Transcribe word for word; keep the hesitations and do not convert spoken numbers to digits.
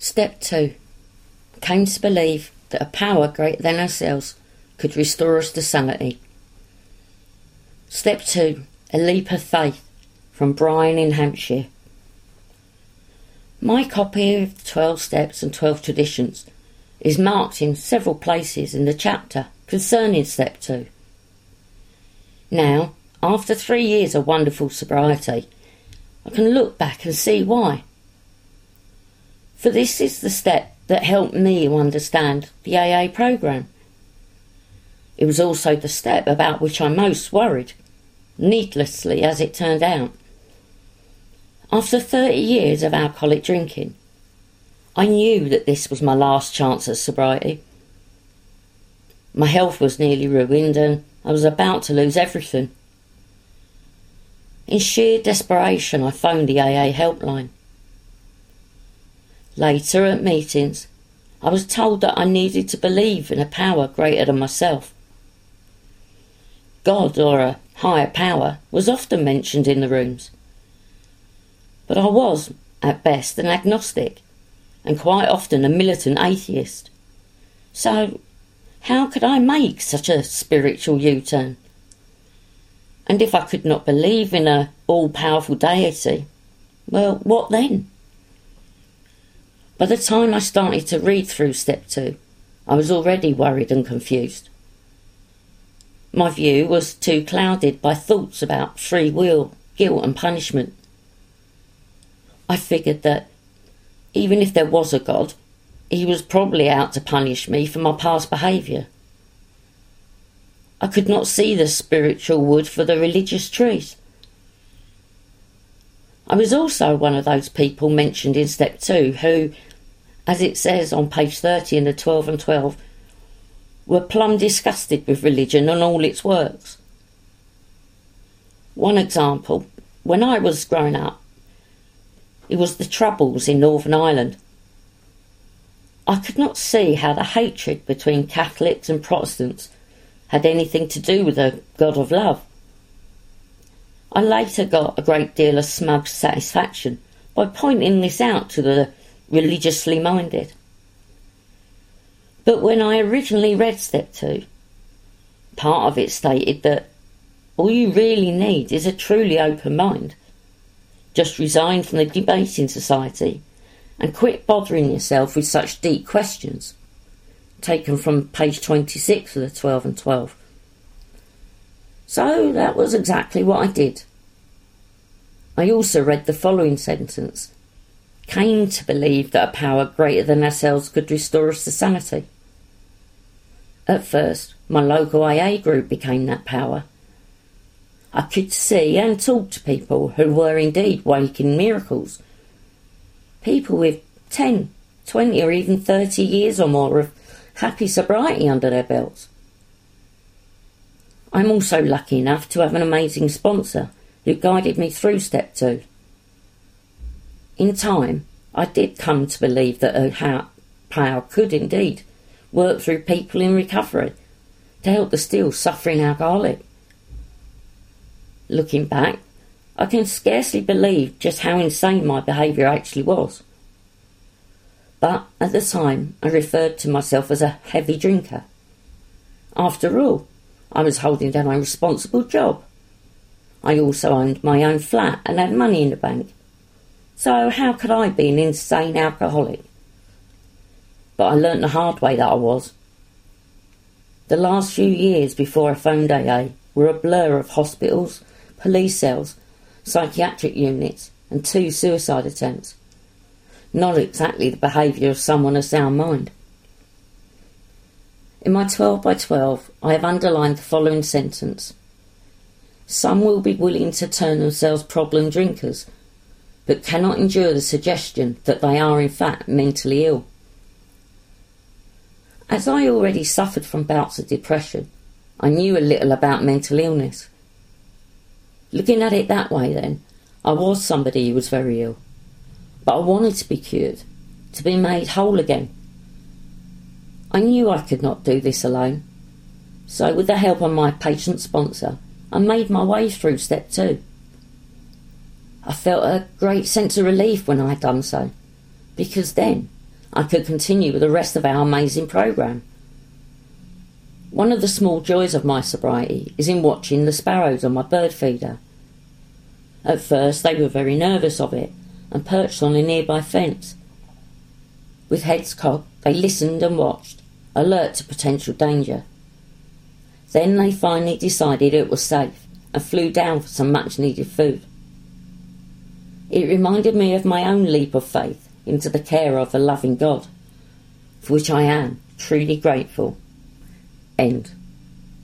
Step two. Came to believe that a power greater than ourselves could restore us to sanity. Step two. A leap of faith, from Brian in Hampshire. My copy of twelve Steps and twelve Traditions is marked in several places in the chapter concerning Step two. Now, after three years of wonderful sobriety, I can look back and see why. For this is the step that helped me to understand the A A program. It was also the step about which I most worried, needlessly as it turned out. After thirty years of alcoholic drinking, I knew that this was my last chance at sobriety. My health was nearly ruined and I was about to lose everything. In sheer desperation, I phoned the A A helpline. Later at meetings, I was told that I needed to believe in a power greater than myself. God or a higher power was often mentioned in the rooms. But I was, at best, an agnostic, and quite often a militant atheist. So, how could I make such a spiritual U-turn? And if I could not believe in a all-powerful deity, well, what then? By the time I started to read through Step two, I was already worried and confused. My view was too clouded by thoughts about free will, guilt and punishment. I figured that, even if there was a God, he was probably out to punish me for my past behaviour. I could not see the spiritual wood for the religious trees. I was also one of those people mentioned in Step two who, as it says on page thirty in the twelve and twelve, were plumb disgusted with religion and all its works. One example, when I was growing up, it was the Troubles in Northern Ireland. I could not see how the hatred between Catholics and Protestants had anything to do with a God of love. I later got a great deal of smug satisfaction by pointing this out to the religiously minded. But when I originally read Step two, part of it stated that all you really need is a truly open mind. Just resign from the debating society and quit bothering yourself with such deep questions. Taken from page twenty-six of the twelve and twelve. So that was exactly what I did. I also read the following sentence. Came to believe that a power greater than ourselves could restore us to sanity. At first, my local A A group became that power. I could see and talk to people who were indeed working miracles. People with ten, twenty or even thirty years or more of happy sobriety under their belts. I'm also lucky enough to have an amazing sponsor who guided me through Step two. In time, I did come to believe that a power could indeed work through people in recovery to help the still suffering alcoholic. Looking back, I can scarcely believe just how insane my behaviour actually was. But at the time, I referred to myself as a heavy drinker. After all, I was holding down a responsible job. I also owned my own flat and had money in the bank. So how could I be an insane alcoholic? But I learnt the hard way that I was. The last few years before I phoned A A were a blur of hospitals, police cells, psychiatric units and two suicide attempts. Not exactly the behaviour of someone of sound mind. In my twelve by twelve, I have underlined the following sentence. Some will be willing to turn themselves problem drinkers, but cannot endure the suggestion that they are in fact mentally ill. As I already suffered from bouts of depression, I knew a little about mental illness. Looking at it that way then, I was somebody who was very ill. But I wanted to be cured, to be made whole again. I knew I could not do this alone. So with the help of my patient sponsor, I made my way through Step two. I felt a great sense of relief when I had done so, because then I could continue with the rest of our amazing programme. One of the small joys of my sobriety is in watching the sparrows on my bird feeder. At first they were very nervous of it and perched on a nearby fence. With heads cocked, they listened and watched, alert to potential danger. Then they finally decided it was safe and flew down for some much-needed food. It reminded me of my own leap of faith into the care of a loving God, for which I am truly grateful. End.